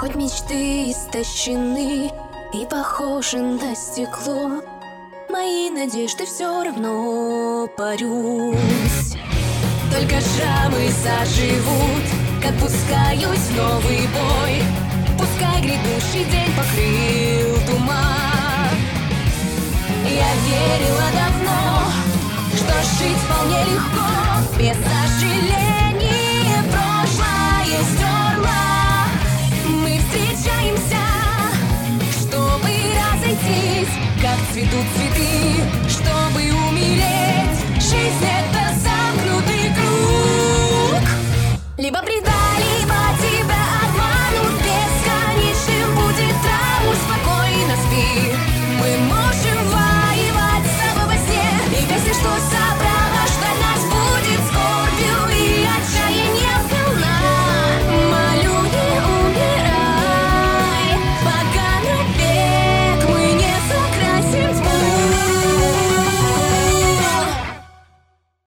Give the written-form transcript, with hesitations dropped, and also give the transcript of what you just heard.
Хоть мечты истощены и похожи на стекло, мои надежды все равно порюсь. Только шрамы заживут, как пускаюсь в новый бой. Пускай грядущий день покрыл туман. Я верила давно, что жить вполне легко, без сожалений прошлое стерла. Мы встречаемся, чтобы разойтись, как цветут цветы, чтобы